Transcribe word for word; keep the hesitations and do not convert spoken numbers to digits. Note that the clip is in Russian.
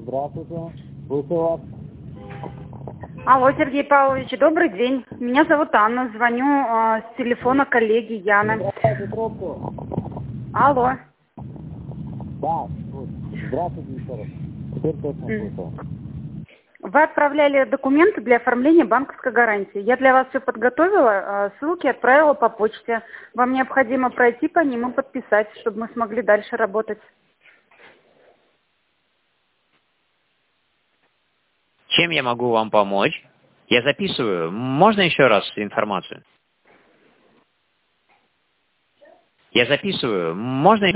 Здравствуйте. Слушаю вас. Алло, Сергей Павлович, добрый день. Меня зовут Анна, звоню э, с телефона коллеги Яны. Здравствуйте, трубку. Алло. Да, здравствуйте еще раз. Теперь точно М. слушаю. Вы отправляли документы для оформления банковской гарантии. Я для вас все подготовила, э, ссылки отправила по почте. Вам необходимо пройти по ним и подписать, чтобы мы смогли дальше работать. Чем я могу вам помочь? Я записываю. Можно еще раз информацию? Я записываю. Можно